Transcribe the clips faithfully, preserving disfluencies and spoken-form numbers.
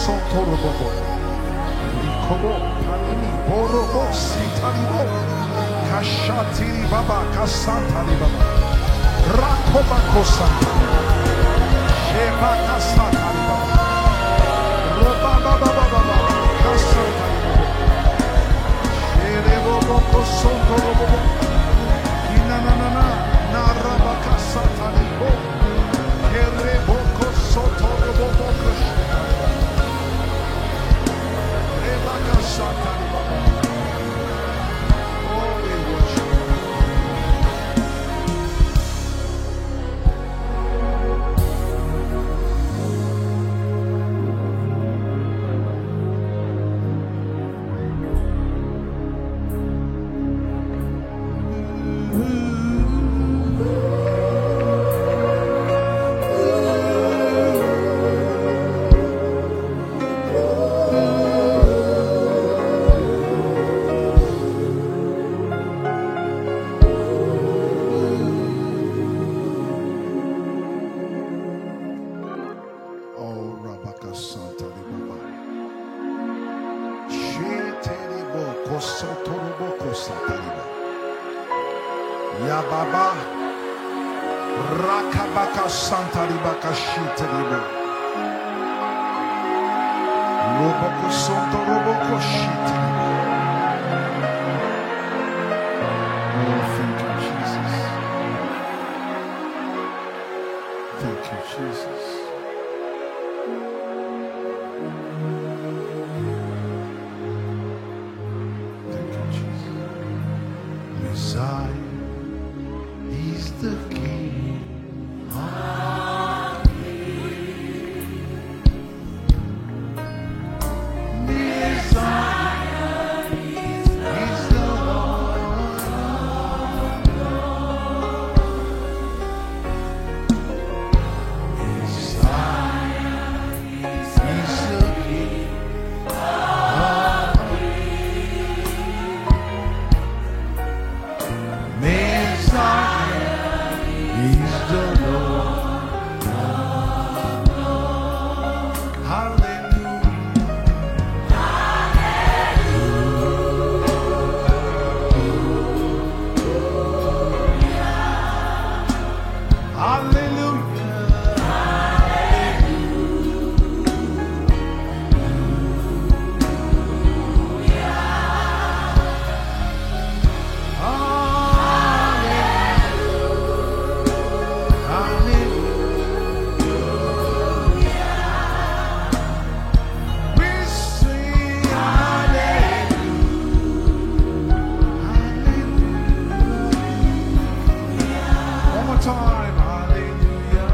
sotorobobo. Rikobo, palini, borobo, sitaribo. Kashatiri baba, kasantari baba. Rakoba kosanta. Sheba kasantari baba. Roba baba baba baba. Kasantari baba. Sherebo kosotorobobo. Inanana, naraba kasantari baba. Kerebo kosotorobobo koshita. Reba kasantari baba. Oh, we worship you. Oh, Rabaka Santa Libaba. Shetelibo Kosotorobo Kosataliba. Yababa Rakabaka Santa Libaka Shetelibo. Roboko Sotorobo Koshetelibo. Oh, thank you, Jesus. Thank you, Jesus. Thank you, Jesus. Messiah is the King of Kings. Messiah is the Lord of Lords. Messiah is the King of Messiah is the Lord of Lords. Hallelujah. One more time. Hallelujah.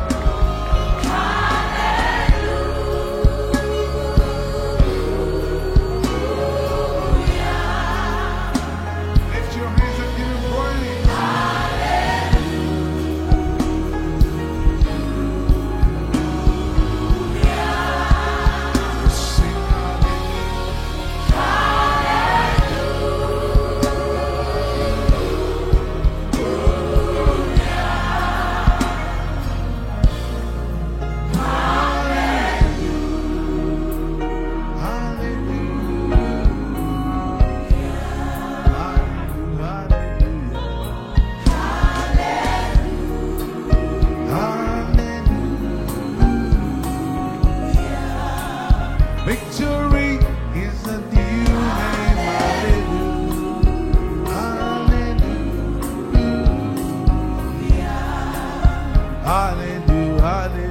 Lift your hands and give him praise. Sing hallelujah. Victory is a new name. Hallelujah. Hallelujah. Hallelujah.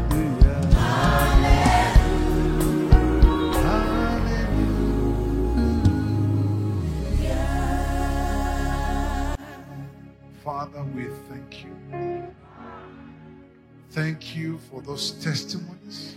Hallelujah. Father, we thank you. Thank you for those testimonies.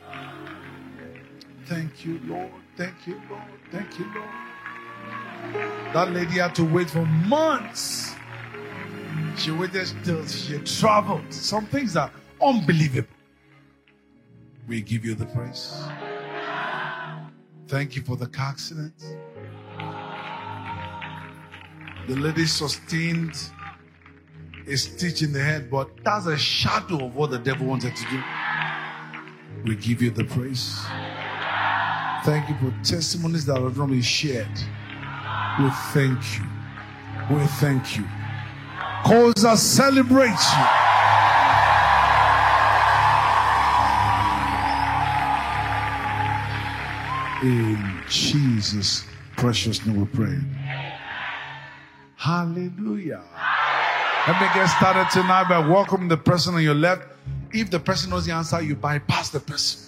Thank you, Lord. Thank you, Lord. Thank you, Lord. That lady had to wait for months. She waited till she traveled. Some things are unbelievable. We give you the praise. Thank you for the car accident. The lady sustained a stitch in the head, but that's a shadow of what the devil wanted to do. We give you the praise. Thank you for testimonies that have not been shared. We thank you. We thank you. Cause us celebrate you. In Jesus' precious name we pray. Hallelujah. Let me get started tonight by welcoming the person on your left. If the person knows the answer, you bypass the person.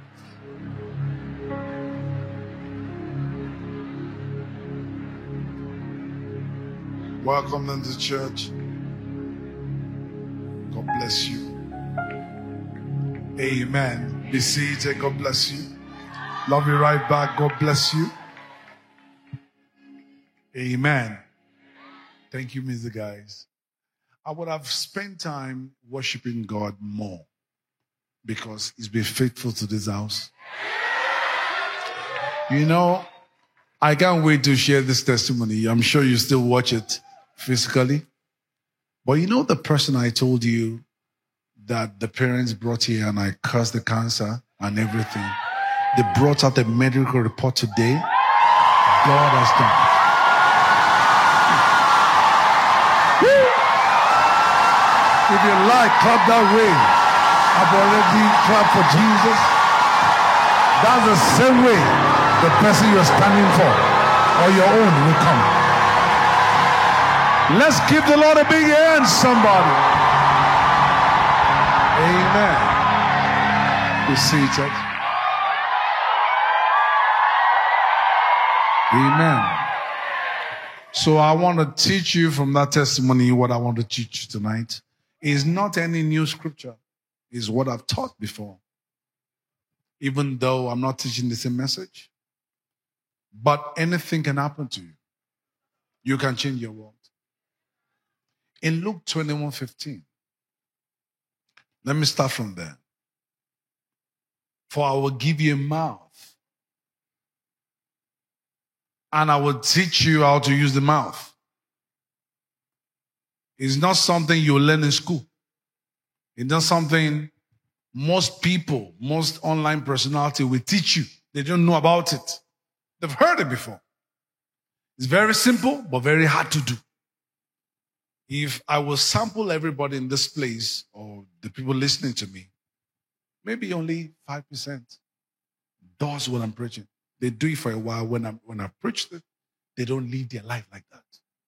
Welcome them to church. God bless you. Amen. Be seated. God bless you. Love you right back. God bless you. Amen. Thank you, Mister Guys. I would have spent time worshiping God more because He's been faithful to this house. You know, I can't wait to share this testimony. I'm sure you still watch it physically. But you know the person I told you that the parents brought here and I cursed the cancer and everything. They brought out a medical report today. God has done it. If you like, clap that way. I've already clapped for Jesus. That's the same way the person you're standing for or your own will come. Let's give the Lord a big hand, somebody. Amen. Be seated. Amen. So I want to teach you from that testimony what I want to teach you tonight. Is not any new scripture. It's what I've taught before. Even though I'm not teaching the same message. But anything can happen to you. You can change your world. In Luke twenty-one fifteen. Let me start from there. For I will give you a mouth. And I will teach you how to use the mouth. It's not something you learn in school. It's not something most people, most online personality will teach you. They don't know about it. They've heard it before. It's very simple, but very hard to do. If I will sample everybody in this place or the people listening to me, maybe only five percent does what I'm preaching. They do it for a while. When, I'm, when I preach it, they don't live their life like that.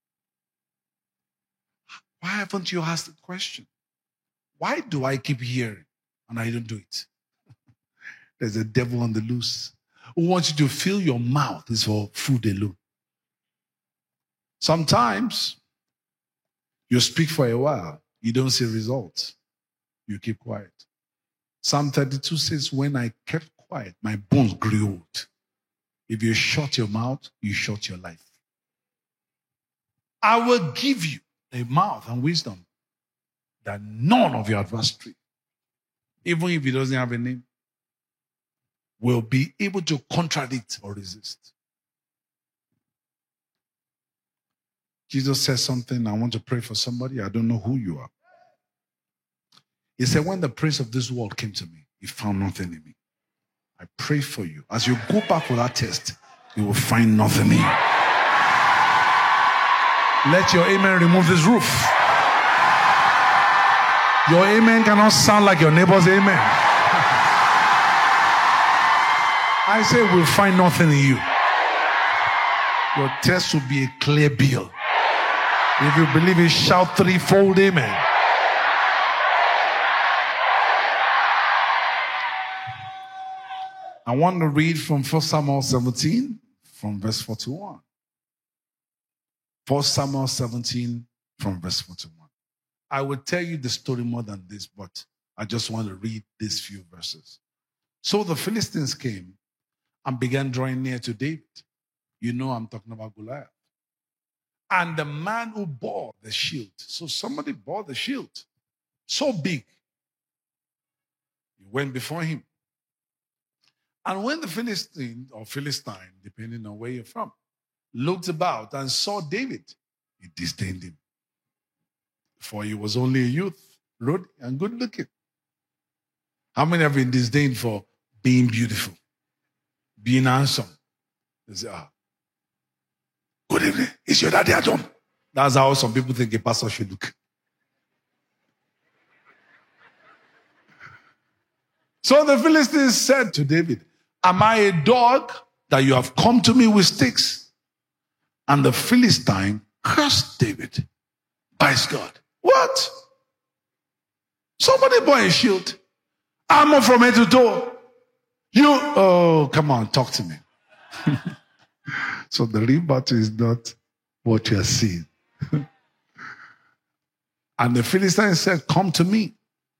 Why haven't you asked the question? Why do I keep hearing and I don't do it? There's a devil on the loose who wants you to fill your mouth is for food alone. Sometimes you speak for a while, you don't see results. You keep quiet. Psalm thirty-two says, when I kept quiet, my bones grew old. If you shut your mouth, you shut your life. I will give you a mouth and wisdom that none of your adversary, even if he doesn't have a name, will be able to contradict or resist. Jesus says something. I want to pray for somebody. I don't know who you are. He said, when the prince of this world came to me, he found nothing in me. I pray for you. As you go back for that test, you will find nothing in you. Let your amen remove this roof. Your amen cannot sound like your neighbor's amen. I say we'll find nothing in you. Your test will be a clear bill. If you believe it, shout threefold amen. I want to read from First Samuel seventeen, from verse forty-one. First Samuel seventeen, from verse forty-one. I will tell you the story more than this, but I just want to read these few verses. So the Philistines came and began drawing near to David. You know I'm talking about Goliath. And the man who bore the shield. So somebody bore the shield. So big. He went before him. And when the Philistine, or Philistine, depending on where you're from, looked about and saw David, he disdained him. For he was only a youth, ruddy and good looking. How many have been disdained for being beautiful, being handsome. They say, ah, good evening. Is your daddy at home? That's how some people think a pastor should look. So the Philistines said to David, am I a dog that you have come to me with sticks? And the Philistine cursed David. By God. What? Somebody buy a shield. Armor from head to toe. You, oh, come on, talk to me. So the real battle is not what you are seeing. And the Philistine said, come to me.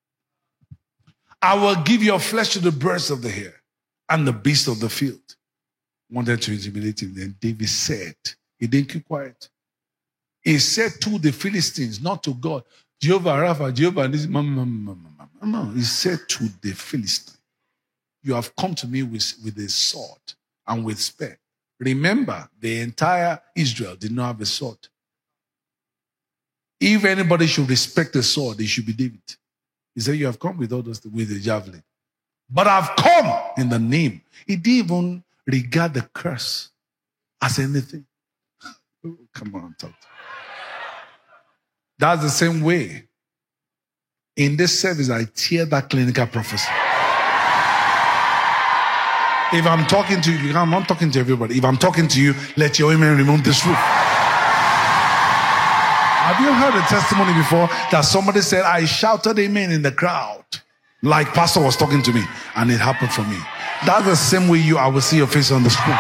I will give your flesh to the birds of the air and the beasts of the field. Wanted to intimidate him. Then David said, he didn't keep quiet. He said to the Philistines, not to God, Jehovah Rapha, Jehovah, this, no, he said to the Philistine, you have come to me with, with a sword and with spear. Remember, the entire Israel did not have a sword. If anybody should respect the sword, it should be David. He said, you have come with all those things, with the javelin. But I've come in the name. He didn't even regard the curse as anything. Oh, come on, talk to me. That's the same way. In this service, I tear that clinical prophecy. If I'm talking to you, I'm not talking to everybody. If I'm talking to you, let your amen remove this roof. Have you heard a testimony before that somebody said, I shouted amen in the crowd, like pastor was talking to me, and it happened for me? That's the same way you, I will see your face on the screen.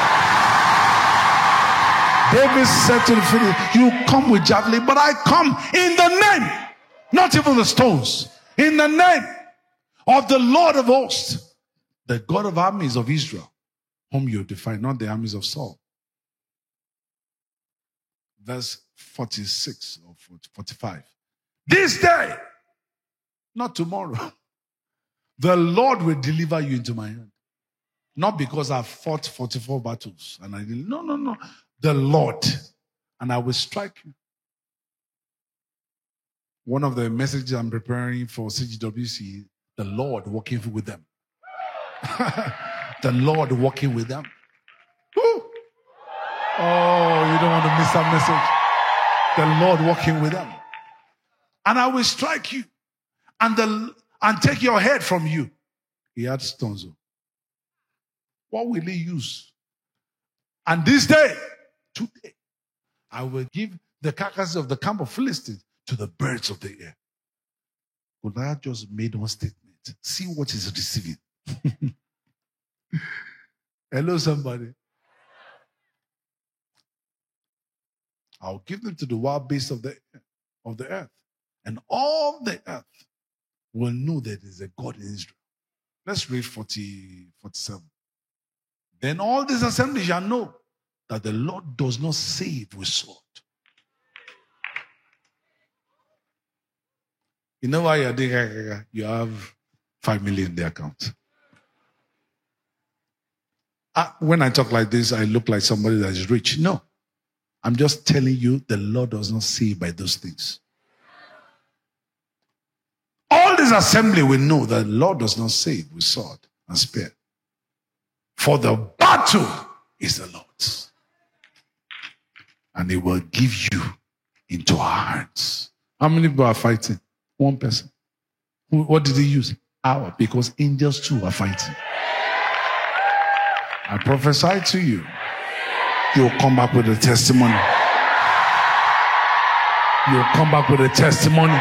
David said to the Philistines, you come with javelin, but I come in the name, not even the stones, in the name of the Lord of hosts, the God of armies of Israel, whom you defy, not the armies of Saul. Verse forty-six or forty-five. This day, not tomorrow, the Lord will deliver you into my hand. Not because I've fought forty-four battles and I didn't. No, no, no. The Lord. And I will strike you. One of the messages I'm preparing for C G W C, the Lord walking with them. The Lord walking with them. Woo. Oh, you don't want to miss that message. The Lord walking with them. And I will strike you and, the, and take your head from you. He had stones. What will he use? And this day, today, I will give the carcasses of the camp of Philistines to the birds of the air. Goliath just made one statement. See what he's receiving. Hello, somebody. I'll give them to the wild beasts of the, of the earth. And all the earth will know that there is a God in Israel. Let's read forty, forty-seven. Then all this assembly shall know that the Lord does not save with sword. You know why you're doing, you have five million in the account. I, when I talk like this, I look like somebody that is rich. No. I'm just telling you the Lord does not save by those things. All this assembly will know that the Lord does not save with sword and spear. For the battle is the Lord's. And he will give you into our hands. How many people are fighting? One person. What did he use? Our. Because angels too are fighting. I prophesy to you. You'll come back with a testimony. You'll come back with a testimony.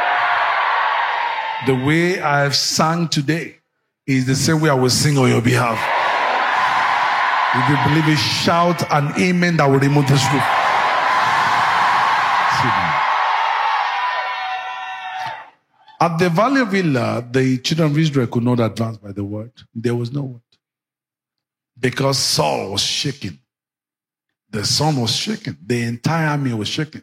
The way I've sung today is the same way I will sing on your behalf. If you believe it, shout an amen that will remove this roof. At the Valley of Elah, the children of Israel could not advance by the word. There was no word. Because Saul was shaken. The sun was shaken. The entire army was shaken.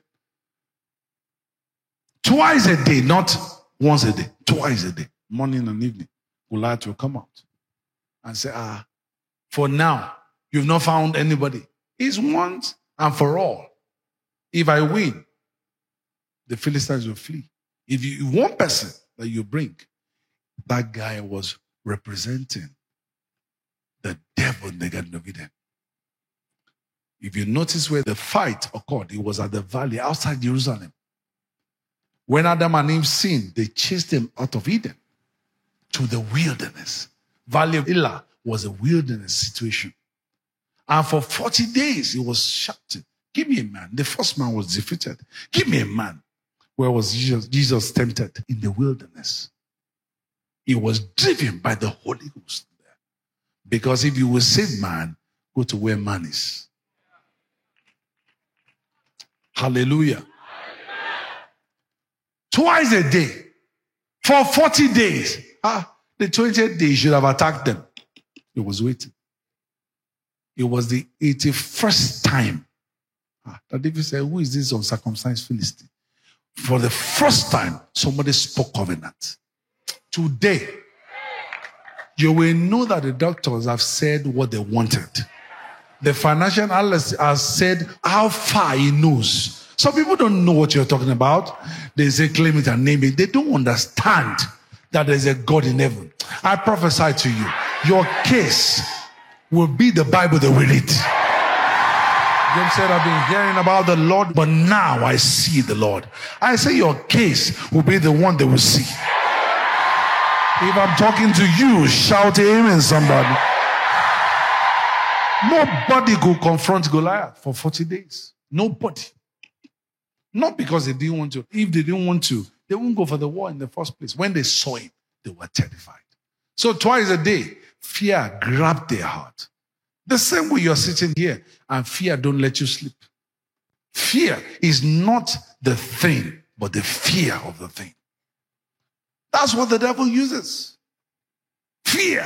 Twice a day, not once a day. Twice a day. Morning and evening. Goliath will come out and say, ah, for now, you've not found anybody. It's once and for all. If I win, the Philistines will flee. If you one person that you bring, that guy was representing the devil in the Garden of Eden. If you notice where the fight occurred, it was at the valley outside Jerusalem. When Adam and Eve sinned, they chased them out of Eden to the wilderness. Valley of Elah was a wilderness situation. And for forty days, he was shouting, give me a man. The first man was defeated. Give me a man. Where was Jesus? Jesus tempted? In the wilderness. He was driven by the Holy Ghost there. Because if you will save man, go to where man is. Hallelujah. Twice a day. For forty days. Ah, the twentieth day, he should have attacked them. He was waiting. It was the eighty-first time. Ah, that David said, who is this uncircumcised Philistine? For the first time, somebody spoke covenant. Today, you will know that the doctors have said what they wanted. The financial analyst has said how far he knows. Some people don't know what you're talking about. They say claim it and name it. They don't understand that there's a God in heaven. I prophesy to you, your case will be the Bible that we read. James said, I've been hearing about the Lord, but now I see the Lord. I say your case will be the one they will see. If I'm talking to you, shout amen, somebody. Nobody could confront Goliath for forty days. Nobody. Not because they didn't want to. If they didn't want to, they wouldn't go for the war in the first place. When they saw him, they were terrified. So twice a day, fear grabbed their heart. The same way you're sitting here and fear don't let you sleep. Fear is not the thing, but the fear of the thing. That's what the devil uses. Fear.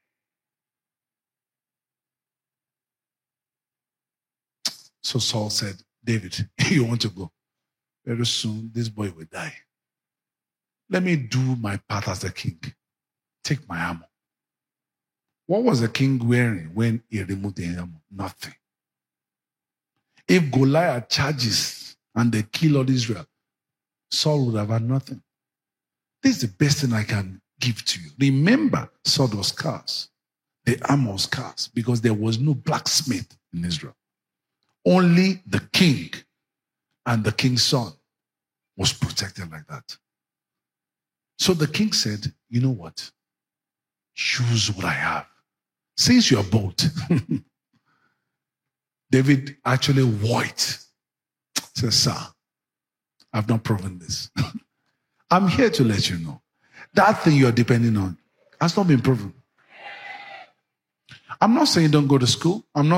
So Saul said, David, you want to go? Very soon, this boy will die. Let me do my part as the king. Take my armor. What was the king wearing when he removed the armor? Nothing. If Goliath charges and they kill all Israel, Saul would have had nothing. This is the best thing I can give to you. Remember, sword was scarce. The armor was scarce because there was no blacksmith in Israel. Only the king and the king's son was protected like that. So the king said, you know what? Choose what I have. Since you are bold. David actually wore it. Says, sir, I've not proven this. I'm here to let you know. That thing you're depending on has not been proven. I'm not saying don't go to school. I'm not